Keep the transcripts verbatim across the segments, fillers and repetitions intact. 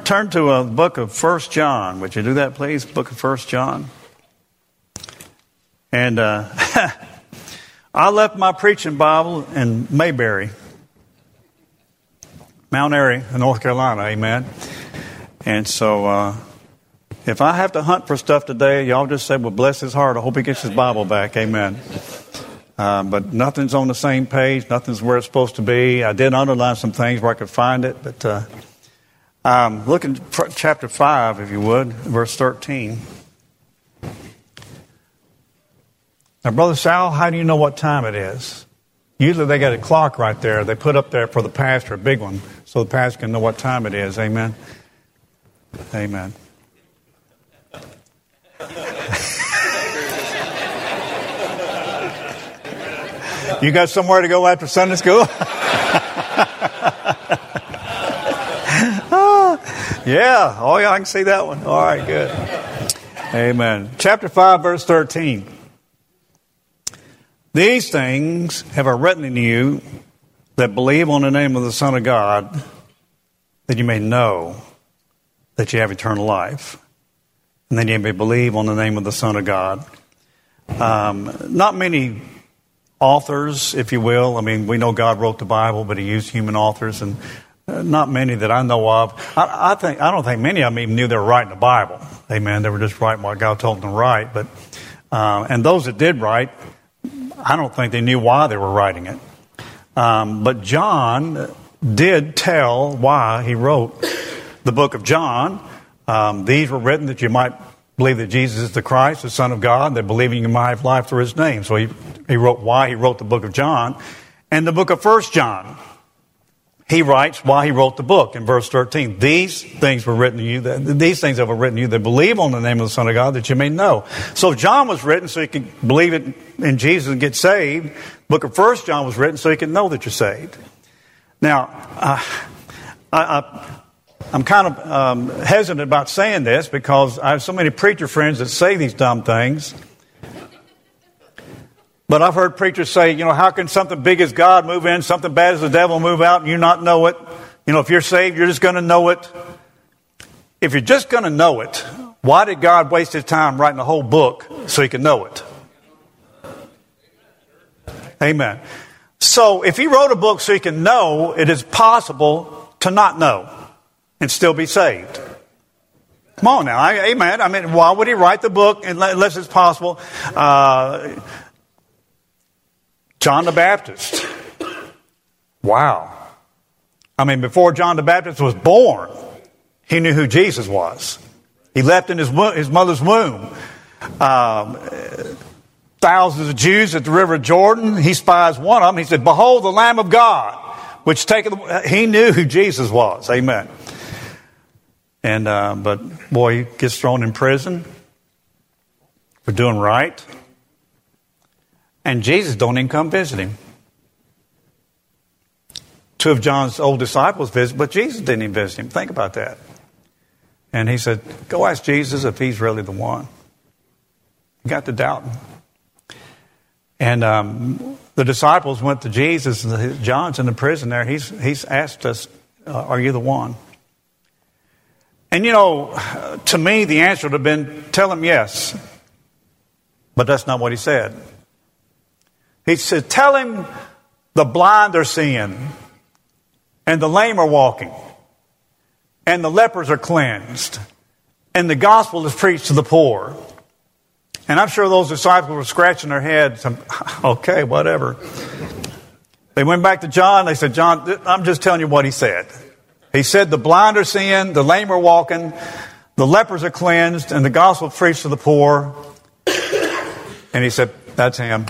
turn to a book of First John. Would you do that, please? Book of First John. And uh, I left my preaching Bible in Mayberry, Mount Airy, North Carolina. Amen. And so uh, if I have to hunt for stuff today, y'all just say, well, bless his heart. I hope he gets his Bible back. Amen. Uh, but nothing's on the same page. Nothing's where it's supposed to be. I did underline some things where I could find it. But uh, um, look at chapter five, if you would, verse thirteen. Now, Brother Sal, how do you know what time it is? Usually they got a clock right there. They put up there for the pastor, a big one, so the pastor can know what time it is. Amen. Amen. You got somewhere to go after Sunday school? oh, yeah. Oh, yeah, I can see that one. All right, good. Amen. Chapter five, verse thirteen. These things have I written in you that believe on the name of the Son of God, that you may know that you have eternal life, and that you may believe on the name of the Son of God. Um, not many authors, if you will. I mean, we know God wrote the Bible, but he used human authors, and not many that I know of. I, I think I don't think many of them even knew they were writing the Bible. Amen. They were just writing what God told them to write. But uh, and those that did write, I don't think they knew why they were writing it. Um, but John did tell why he wrote the book of John. Um, these were written that you might believe that Jesus is the Christ, the Son of God, that believing you might have life through his name. So he, he wrote why he wrote the book of John. And the book of First John, he writes why he wrote the book in verse thirteen. These things were written to you, that, these things have been written to you that believe on the name of the Son of God, that you may know. So John was written so you could believe it in Jesus and get saved. The book of First John was written so you could know that you're saved. Now, uh, I... I I'm kind of um, hesitant about saying this because I have so many preacher friends that say these dumb things. But I've heard preachers say, you know, how can something big as God move in, something bad as the devil move out, and you not know it? You know, if you're saved, you're just going to know it. If you're just going to know it, why did God waste his time writing a whole book so he could know it? Amen. So if he wrote a book so he can know, it is possible to not know and still be saved. Come on now. I, amen. I mean, why would he write the book unless it's possible? Uh, John the Baptist. Wow. I mean, before John the Baptist was born, he knew who Jesus was. He left in his, his mother's womb. Um, thousands of Jews at the river Jordan. He spies one of them. He said, behold the Lamb of God, which taketh... He knew who Jesus was. Amen. And, uh, but boy, he gets thrown in prison for doing right. And Jesus don't even come visit him. Two of John's old disciples visit, but Jesus didn't even visit him. Think about that. And he said, go ask Jesus if he's really the one. He got to doubting. And um, the disciples went to Jesus, and John's in the prison there. He's, he's asked us, uh, are you the one? And, you know, to me, the answer would have been, tell him yes. But that's not what he said. He said, tell him the blind are seeing, and the lame are walking, and the lepers are cleansed, and the gospel is preached to the poor. And I'm sure those disciples were scratching their heads. Okay, whatever. They went back to John. They said, John, I'm just telling you what he said. He said the blind are seeing, the lame are walking, the lepers are cleansed, and the gospel preached to the poor. And he said, that's him.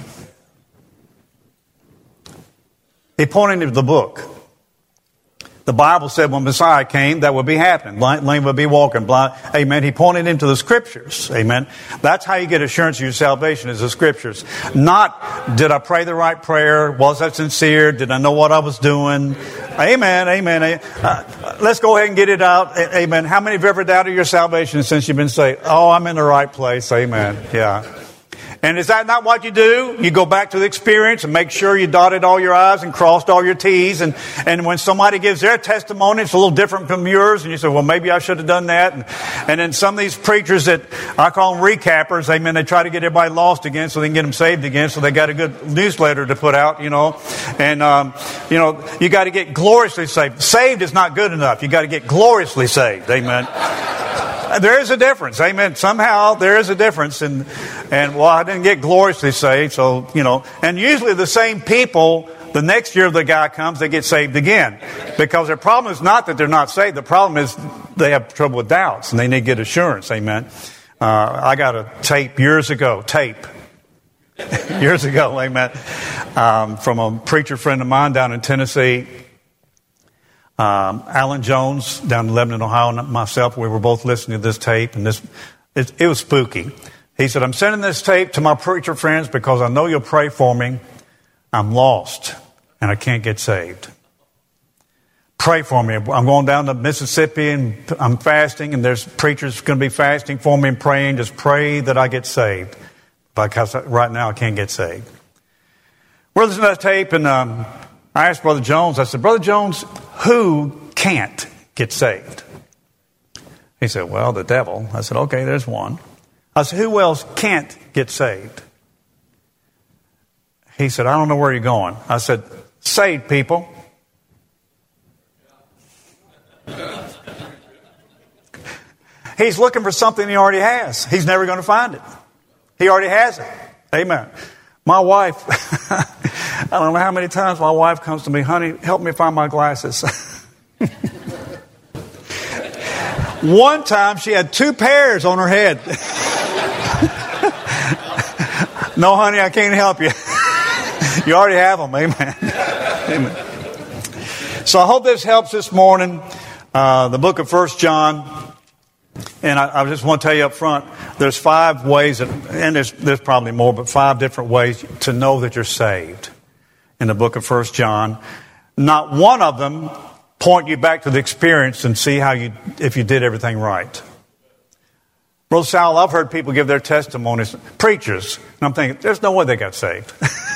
He pointed to the book. The Bible said when Messiah came, that would be happening. Lame would be walking. Blind. Amen. He pointed into the Scriptures. Amen. That's how you get assurance of your salvation, is the Scriptures. Not, did I pray the right prayer? Was I sincere? Did I know what I was doing? Amen. Amen. Uh, let's go ahead and get it out. Amen. How many have ever doubted your salvation since you've been saved? Oh, I'm in the right place. Amen. Yeah. And is that not what you do? You go back to the experience and make sure you dotted all your I's and crossed all your T's. And, and when somebody gives their testimony, it's a little different from yours. And you say, well, maybe I should have done that. And, and then some of these preachers that I call them recappers, amen, they try to get everybody lost again so they can get them saved again. So they got a good newsletter to put out, you know. And, um, you know, you got to get gloriously saved. Saved is not good enough. You got to get gloriously saved. Amen. There is a difference. Amen. Somehow there is a difference. And, and well, I didn't get gloriously saved. So, you know, and usually the same people, the next year the guy comes, they get saved again. Because their problem is not that they're not saved. The problem is they have trouble with doubts and they need to get assurance. Amen. Uh, I got a tape years ago, tape. years ago, amen. Um, from a preacher friend of mine down in Tennessee. Um, Alan Jones down in Lebanon, Ohio, and myself, we were both listening to this tape, and this it, it was spooky. He said, I'm sending this tape to my preacher friends because I know you'll pray for me. I'm lost, and I can't get saved. Pray for me. I'm going down to Mississippi, and I'm fasting, and there's preachers going to be fasting for me and praying. Just pray that I get saved, because right now I can't get saved. We're listening to that tape, and um, I asked Brother Jones, I said, Brother Jones, who can't get saved? He said, well, the devil. I said, okay, there's one. I said, who else can't get saved? He said, I don't know where you're going. I said, saved people. He's looking for something he already has. He's never going to find it. He already has it. Amen. My wife, I don't know how many times my wife comes to me, honey, help me find my glasses. One time she had two pairs on her head. No, honey, I can't help you. You already have them. Amen. Amen. So I hope this helps this morning. Uh, the book of First John. And I, I just want to tell you up front, there's five ways, that, and there's, there's probably more, but five different ways to know that you're saved in the book of First John. Not one of them point you back to the experience and see how you, if you did everything right. Brother Sal, I've heard people give their testimonies, preachers, and I'm thinking, there's no way they got saved.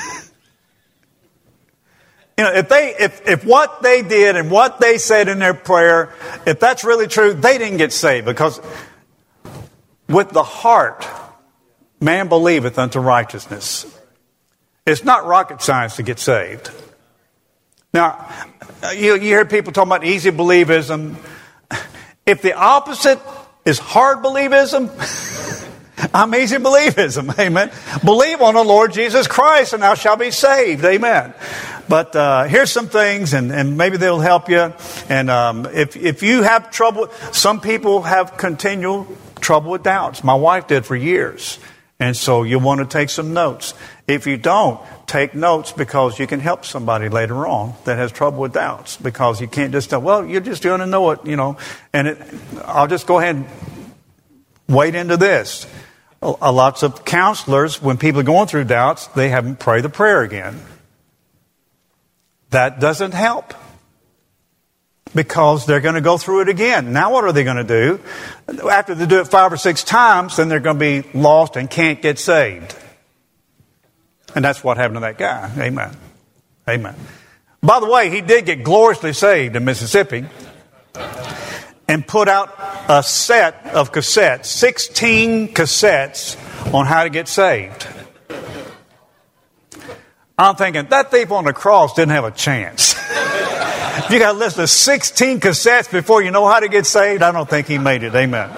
You know, if they, if, if what they did and what they said in their prayer, if that's really true, they didn't get saved, because with the heart, man believeth unto righteousness. It's not rocket science to get saved. Now, you, you hear people talking about easy believism. If the opposite is hard believism, I'm easy believism. Amen. Believe on the Lord Jesus Christ and thou shalt be saved. Amen. But uh, here's some things, and, and maybe they'll help you. And um, if if you have trouble, some people have continual trouble with doubts. My wife did for years. And so you want to take some notes. If you don't, take notes, because you can help somebody later on that has trouble with doubts. Because you can't just tell, well, you're just going to know it, you know. And it, I'll just go ahead and wade into this. A, lots of counselors, when people are going through doubts, they have them pray the prayer again. That doesn't help, because they're going to go through it again. Now what are they going to do? After they do it five or six times, then they're going to be lost and can't get saved. And that's what happened to that guy. Amen. Amen. By the way, he did get gloriously saved in Mississippi and put out a set of cassettes, sixteen cassettes on how to get saved. I'm thinking, that thief on the cross didn't have a chance. You got to listen to sixteen cassettes before you know how to get saved. I don't think he made it. Amen.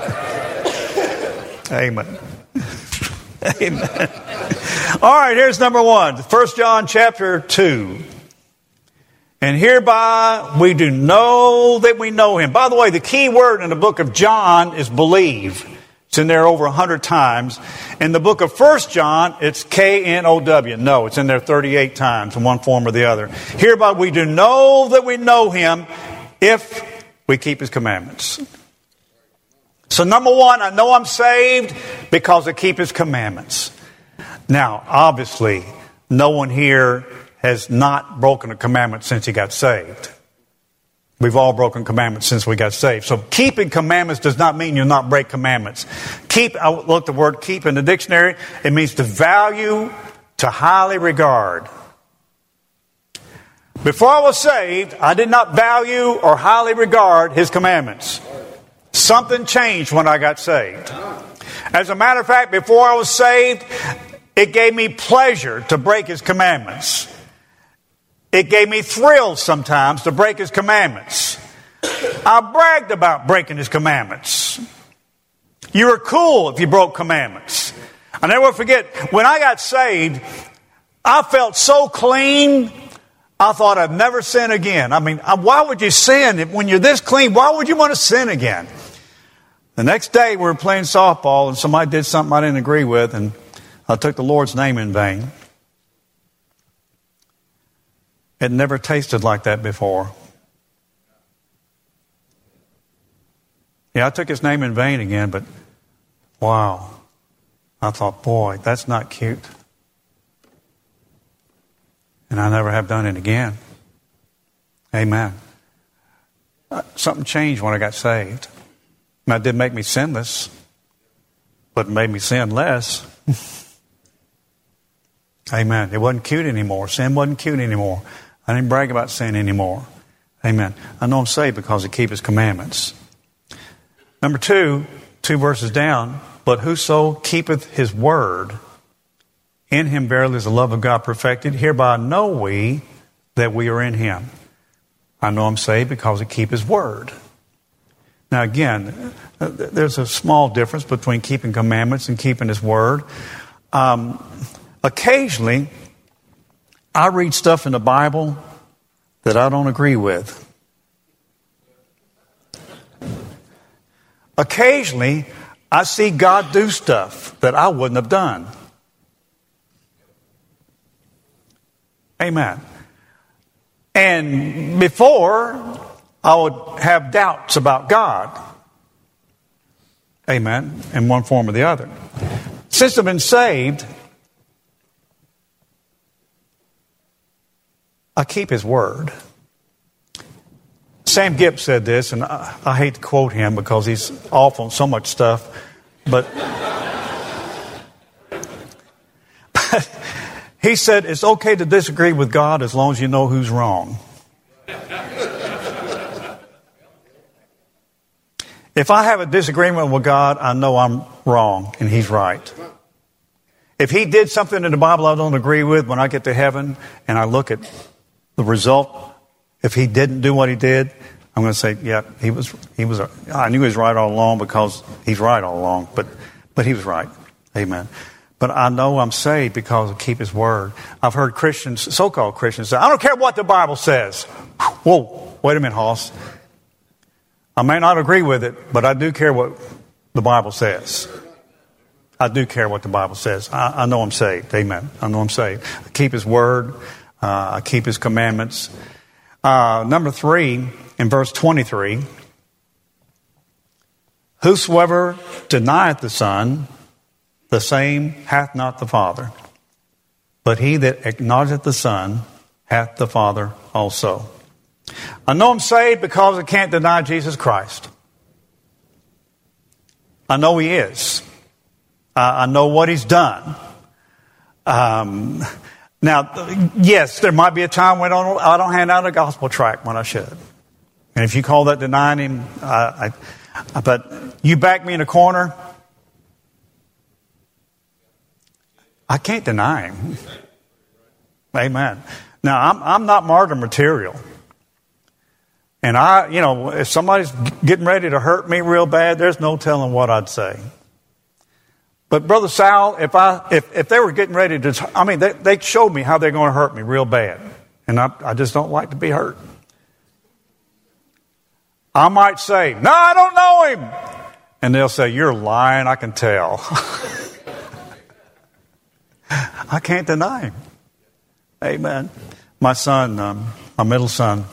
Amen. Amen. All right, here's number one. First John chapter two. And hereby we do know that we know him. By the way, the key word in the book of John is believe. It's in there over a hundred times. In the book of First John, it's K N O W. No, it's in there thirty-eight times in one form or the other. Hereby we do know that we know him if we keep his commandments. So number one, I know I'm saved because I keep his commandments. Now, obviously, no one here has not broken a commandment since he got saved. We've all broken commandments since we got saved. So keeping commandments does not mean you'll not break commandments. Keep, I looked the word keep in the dictionary. It means to value, to highly regard. Before I was saved, I did not value or highly regard His commandments. Something changed when I got saved. As a matter of fact, before I was saved, it gave me pleasure to break His commandments. It gave me thrills sometimes to break His commandments. I bragged about breaking His commandments. You were cool if you broke commandments. I'll never forget, when I got saved, I felt so clean, I thought I'd never sin again. I mean, why would you sin? When you're this clean, why would you want to sin again? The next day we were playing softball and somebody did something I didn't agree with, and I took the Lord's name in vain. It never tasted like that before. Yeah, I took His name in vain again, but wow. I thought, boy, that's not cute. And I never have done it again. Amen. Something changed when I got saved. Now, it did make me sinless, but it made me sin less. Amen. It wasn't cute anymore. Sin wasn't cute anymore. I didn't brag about sin anymore. Amen. I know I'm saved because I keep His commandments. Number two, two verses down, but whoso keepeth His word, in Him verily is the love of God perfected. Hereby know we that we are in Him. I know I'm saved because I keep His word. Now again, there's a small difference between keeping commandments and keeping His word. Um, occasionally, I read stuff in the Bible that I don't agree with. Occasionally, I see God do stuff that I wouldn't have done. Amen. And before, I would have doubts about God. Amen. In one form or the other. Since I've been saved, I keep His word. Sam Gipp said this, and I, I hate to quote him because he's off on so much stuff, but, but he said it's okay to disagree with God as long as you know who's wrong. If I have a disagreement with God, I know I'm wrong and He's right. If He did something in the Bible I don't agree with, when I get to heaven and I look at the result, if He didn't do what He did, I'm going to say, yeah, he was, he was, I knew He was right all along because He's right all along, but, but He was right. Amen. But I know I'm saved because I keep His word. I've heard Christians, so-called Christians, say, I don't care what the Bible says. Whoa, wait a minute, Hoss. I may not agree with it, but I do care what the Bible says. I do care what the Bible says. I, I know I'm saved. Amen. I know I'm saved. I keep His word. Uh, I keep His commandments. Uh, number three, in verse twenty-three, whosoever denieth the Son, the same hath not the Father. But he that acknowledgeth the Son hath the Father also. I know I'm saved because I can't deny Jesus Christ. I know He is. Uh, I know what He's done. Um, now, yes, there might be a time when I don't, I don't hand out a gospel tract when I should. And if you call that denying Him, I, I, but you back me in a corner, I can't deny Him. Amen. Now, I'm, I'm not martyr material. And I, you know, if somebody's getting ready to hurt me real bad, there's no telling what I'd say. But Brother Sal, if I, if, if they were getting ready to, I mean, they, they showed me how they're going to hurt me real bad. And I, I just don't like to be hurt. I might say, no, I don't know him. And they'll say, you're lying, I can tell. I can't deny him. Amen. My son, um, my middle son,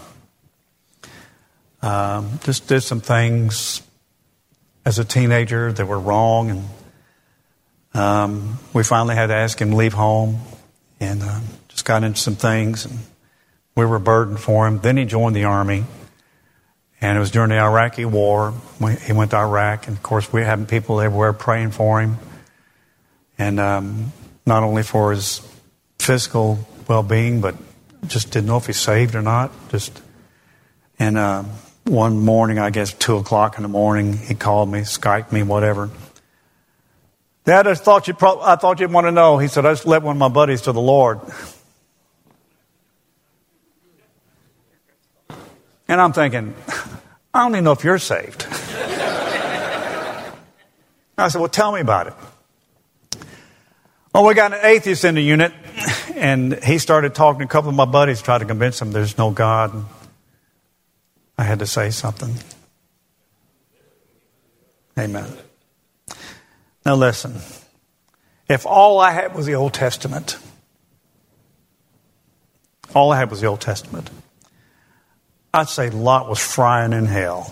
um, just did some things as a teenager that were wrong, and um, we finally had to ask him to leave home, and um, just got into some things, and we were a burden for him. Then he joined the Army, And it was during the Iraqi war. He went to Iraq. And, of course, we were having people everywhere praying for him. And um, not only for his physical well-being, but just didn't know if he's saved or not. Just And uh, one morning, I guess two o'clock in the morning, he called me, Skyped me, whatever. Dad, I thought, you pro- I thought you'd want to know. He said, I just led one of my buddies to the Lord. And I'm thinking, I don't even know if you're saved. I said, well, tell me about it. Oh, we got an atheist in the unit, and he started talking to a couple of my buddies, tried to convince them there's no God. And I had to say something. Amen. Now listen, if all I had was the Old Testament, all I had was the Old Testament, I'd say Lot was frying in hell.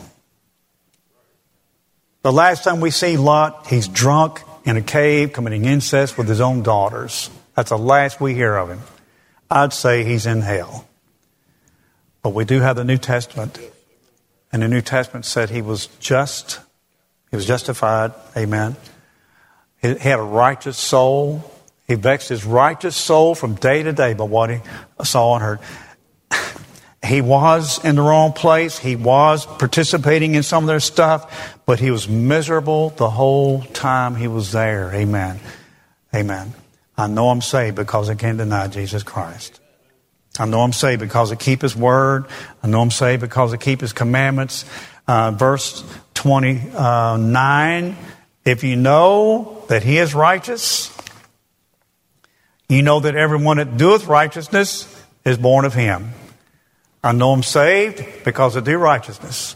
The last time we see Lot, he's drunk in a cave committing incest with his own daughters. That's the last we hear of him. I'd say he's in hell. But we do have the New Testament. And the New Testament said he was just, he was justified. Amen. He had a righteous soul. He vexed his righteous soul from day to day by what he saw and heard. He was in the wrong place. He was participating in some of their stuff, but he was miserable the whole time he was there. Amen. Amen. I know I'm saved because I can't deny Jesus Christ. I know I'm saved because I keep His word. I know I'm saved because I keep His commandments. Uh, verse twenty-nine, if you know that He is righteous, you know that everyone that doeth righteousness is born of Him. I know I'm saved because I do righteousness.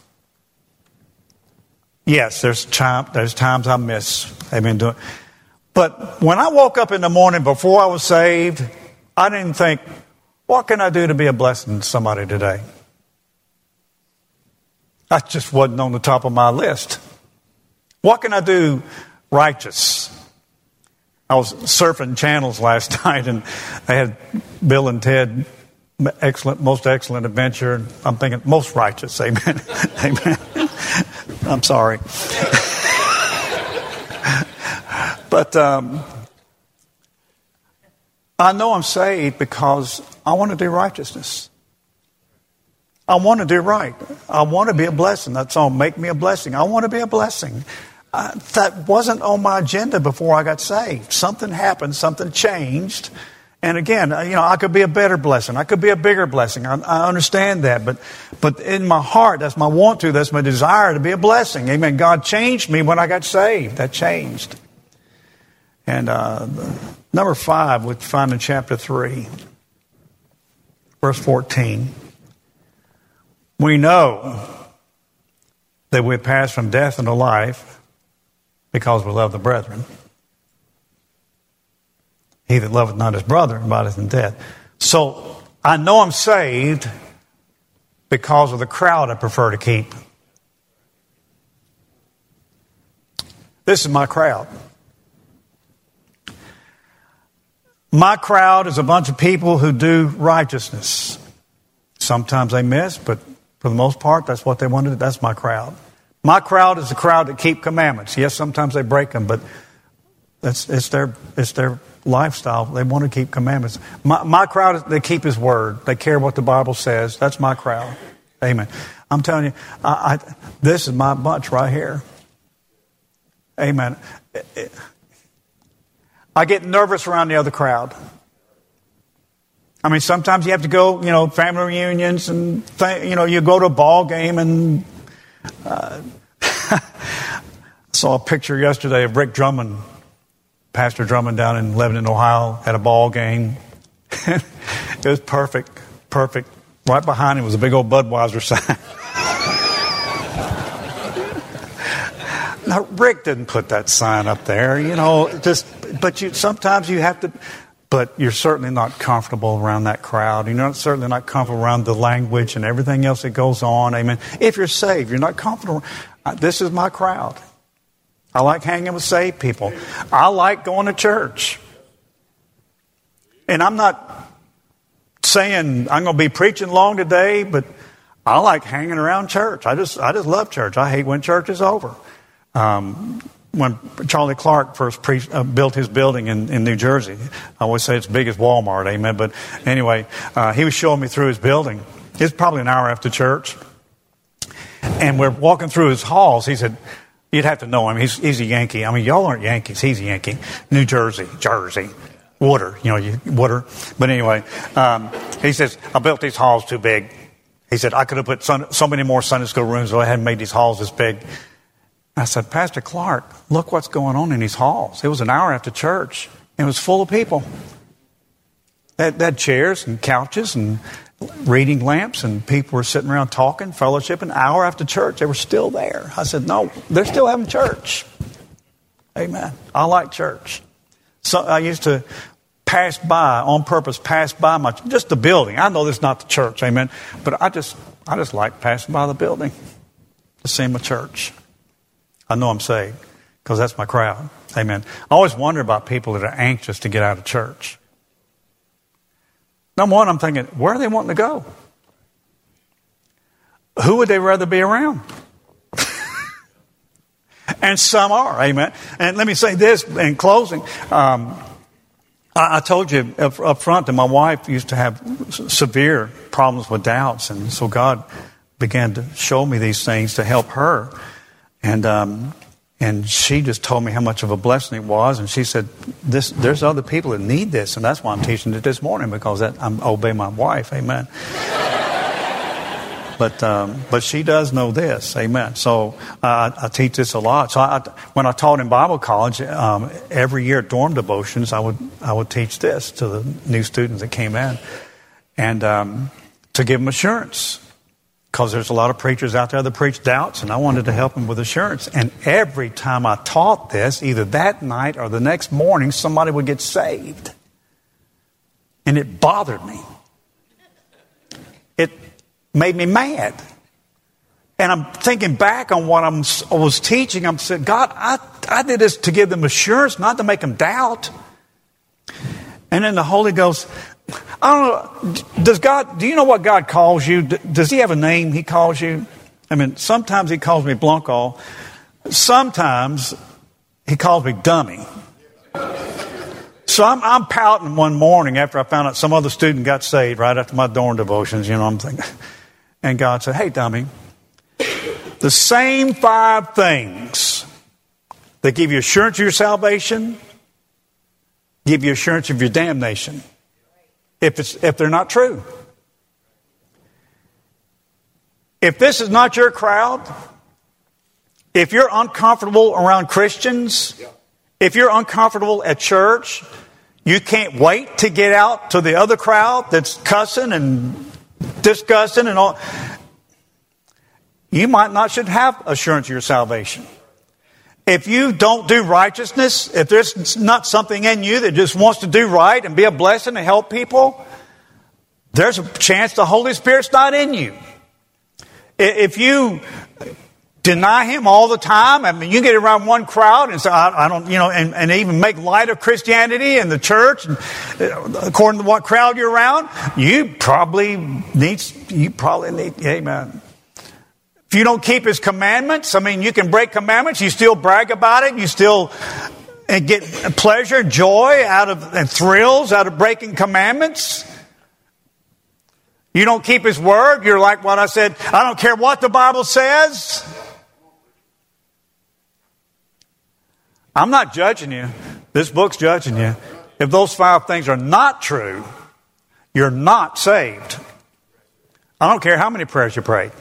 Yes, there's time, there's times I miss. Amen. Doing. But when I woke up in the morning before I was saved, I didn't think, what can I do to be a blessing to somebody today? That just wasn't on the top of my list. What can I do righteous? I was surfing channels last night and I had Bill and Ted, excellent, most excellent adventure. And I'm thinking, most righteous. Amen. Amen. I'm sorry. But um, I know I'm saved because I want to do righteousness. I want to do right. I want to be a blessing. That's all. Make me a blessing. I want to be a blessing. Uh, that wasn't on my agenda before I got saved. Something happened. Something changed. And again, you know, I could be a better blessing. I could be a bigger blessing. I, I understand that. But but in my heart, that's my want to. That's my desire to be a blessing. Amen. God changed me when I got saved. That changed. And uh, number five, we find in chapter three, verse fourteen. We know that we pass from death into life because we love the brethren. He that loveth not his brother abideth in death. So I know I'm saved because of the crowd I prefer to keep. This is my crowd. My crowd is a bunch of people who do righteousness. Sometimes they miss, but for the most part, that's what they want to do. That's my crowd. My crowd is the crowd that keep commandments. Yes, sometimes they break them, but that's it's their it's their lifestyle. They want to keep commandments. My, my crowd is they keep His word. They care what the Bible says. That's my crowd. Amen. I'm telling you, I, I, this is my bunch right here. Amen. It, it, I get nervous around the other crowd. I mean, sometimes you have to go, you know, family reunions and, th- you know, you go to a ball game and uh, saw a picture yesterday of Rick Drummond, Pastor Drummond down in Lebanon, Ohio, at a ball game. It was perfect, perfect. Right behind him was a big old Budweiser sign. Now, Rick didn't put that sign up there, you know, just, but you, sometimes you have to, but you're certainly not comfortable around that crowd. You're not, certainly not comfortable around the language and everything else that goes on. Amen. If you're saved, you're not comfortable. This is my crowd. I like hanging with saved people. I like going to church. And I'm not saying I'm going to be preaching long today, but I like hanging around church. I just I just love church. I hate when church is over. Um, when Charlie Clark first pre- uh, built his building in, in New Jersey, I always say it's big as Walmart, amen. But anyway, uh, he was showing me through his building. It's probably an hour after church. And we're walking through his halls. He said, you'd have to know him. He's, he's a Yankee. I mean, y'all aren't Yankees. He's a Yankee. New Jersey, Jersey. Water, you know, you, water. But anyway, um, he says, I built these halls too big. He said, I could have put son, so many more Sunday school rooms if I hadn't made these halls this big. I said, Pastor Clark, look what's going on in these halls. It was an hour after church. And it was full of people. They had chairs and couches and reading lamps, and people were sitting around talking, fellowship. An hour after church, they were still there. I said, no, they're still having church. Amen. I like church. So I used to pass by, on purpose, pass by my, just the building. I know this is not the church, amen. But I just, I just like passing by the building to see my church. I know I'm saved because that's my crowd. Amen. I always wonder about people that are anxious to get out of church. Number one, I'm thinking, where are they wanting to go? Who would they rather be around? And some are, amen. And let me say this in closing. Um, I, I told you up, up front that my wife used to have severe problems with doubts. And so God began to show me these things to help her. And um, and she just told me how much of a blessing it was. And she said, "This, there's other people that need this." And that's why I'm teaching it this morning, because that, I'm obey my wife. Amen. But um, but she does know this, amen. So uh, I teach this a lot. So I, when I taught in Bible college, um, every year at dorm devotions, I would I would teach this to the new students that came in, and um, to give them assurance, because there's a lot of preachers out there that preach doubts, and I wanted to help them with assurance. And every time I taught this, either that night or the next morning, somebody would get saved, and it bothered me. It made me mad. And I'm thinking back on what I'm, I was teaching. I'm saying, God, I, I did this to give them assurance, not to make them doubt. And then the Holy Ghost, I don't know, does God, do you know what God calls you? Does he have a name he calls you? I mean, sometimes he calls me Blanco. Sometimes he calls me dummy. So I'm, I'm pouting one morning after I found out some other student got saved right after my dorm devotions. You know, I'm thinking, and God said, hey, dummy, the same five things that give you assurance of your salvation give you assurance of your damnation if it's if they're not true. If this is not your crowd, if you're uncomfortable around Christians, if you're uncomfortable at church, you can't wait to get out to the other crowd that's cussing and discussing and all, you might not should have assurance of your salvation. If you don't do righteousness, if there's not something in you that just wants to do right and be a blessing and help people, there's a chance the Holy Spirit's not in you. If you deny him all the time, I mean, you get around one crowd and say, I, I don't, you know, and, and even make light of Christianity and the church, and according to what crowd you're around, you probably need, you probably need, amen. If you don't keep his commandments, I mean, you can break commandments, you still brag about it, you still get pleasure, joy out of, and thrills out of breaking commandments. You don't keep his word, you're like what I said, I don't care what the Bible says. I'm not judging you. This book's judging you. If those five things are not true, you're not saved. I don't care how many prayers you pray.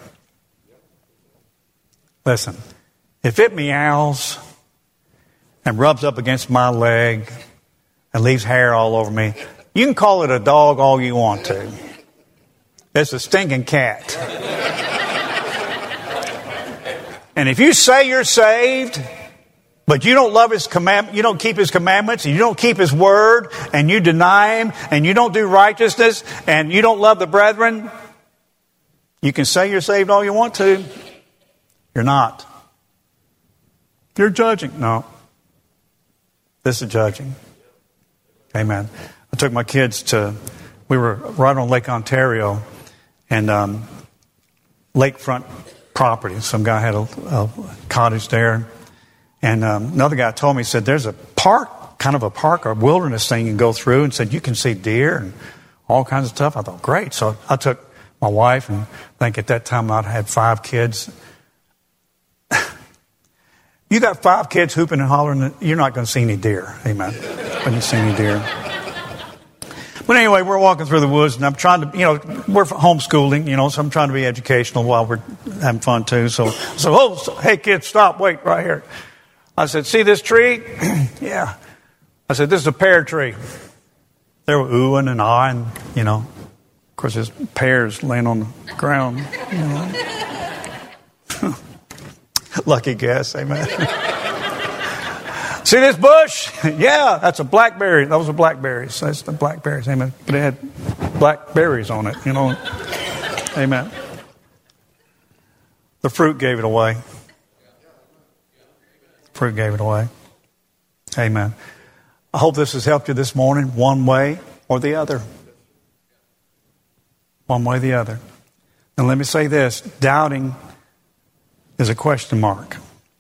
Listen, if it meows and rubs up against my leg and leaves hair all over me, you can call it a dog all you want to. It's a stinking cat. And if you say you're saved, but you don't love his command, you don't keep his commandments, and you don't keep his word, and you deny him, and you don't do righteousness, and you don't love the brethren, you can say you're saved all you want to. You're not. You're judging. No. This is judging. Amen. I took my kids to, we were right on Lake Ontario, and um, lakefront property. Some guy had a, a cottage there. And um, another guy told me, he said, there's a park, kind of a park or wilderness thing you can go through, and said you can see deer and all kinds of stuff. I thought, great. So I took my wife, and I think at that time I had five kids. You got five kids hooping and hollering, you're not going to see any deer. Amen. When you see any deer. But anyway, we're walking through the woods, and I'm trying to, you know, we're homeschooling, you know, so I'm trying to be educational while we're having fun too. So, so oh, hey kids, stop, wait, right here. I said, see this tree? Yeah. I said, this is a pear tree. They were oohing and ahhing, you know. Of course, there's pears laying on the ground, you know. Lucky guess, amen. See this bush? Yeah, that's a blackberry. Those are blackberries. That's the blackberries, amen. But it had blackberries on it, you know. Amen. The fruit gave it away. Fruit gave it away. Amen. I hope this has helped you this morning, one way or the other. One way or the other. And let me say this, doubting is a question mark.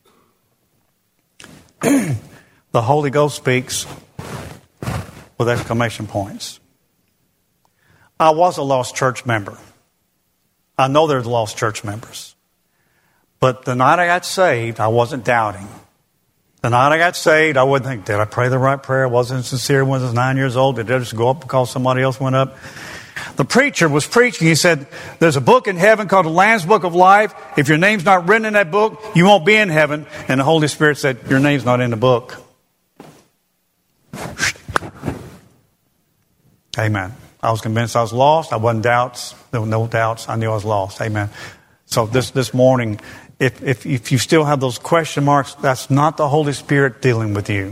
The Holy Ghost speaks with exclamation points. I was a lost church member. I know there's lost church members. But the night I got saved, I wasn't doubting. The night I got saved, I wouldn't think, did I pray the right prayer? Wasn't sincere when I was nine years old? Did I just go up because somebody else went up? The preacher was preaching. He said, there's a book in heaven called the Lamb's Book of Life. If your name's not written in that book, you won't be in heaven. And the Holy Spirit said, your name's not in the book. Amen. I was convinced I was lost. I wasn't doubts. There were no doubts. I knew I was lost. Amen. So this, this morning, if, if, if you still have those question marks, that's not the Holy Spirit dealing with you.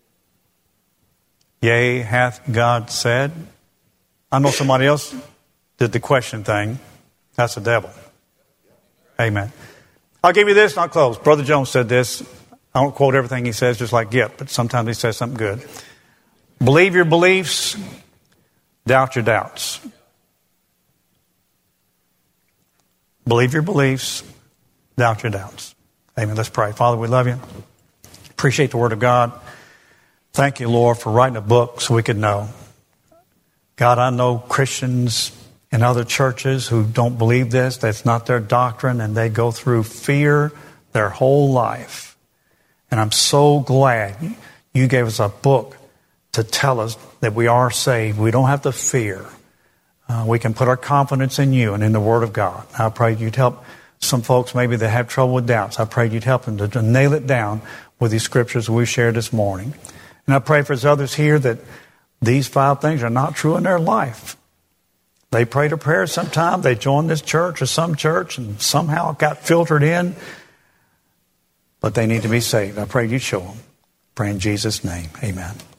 Yea, hath God said? I know somebody else did the question thing. That's the devil. Amen. I'll give you this and I'll close. Brother Jones said this. I don't quote everything he says, just like Gip, but sometimes he says something good. Believe your beliefs, doubt your doubts. Believe your beliefs, doubt your doubts. Amen. Let's pray. Father, we love you. Appreciate the Word of God. Thank you, Lord, for writing a book so we could know. God, I know Christians in other churches who don't believe this. That's not their doctrine, and they go through fear their whole life. And I'm so glad you gave us a book to tell us that we are saved. We don't have to fear. Uh, we can put our confidence in you and in the Word of God. I pray you'd help some folks maybe that have trouble with doubts. I pray you'd help them to, to nail it down with these scriptures we shared this morning. And I pray for others here that these five things are not true in their life. They prayed a prayer sometime. They joined this church or some church and somehow it got filtered in. But they need to be saved. I pray you show them. Pray in Jesus' name. Amen.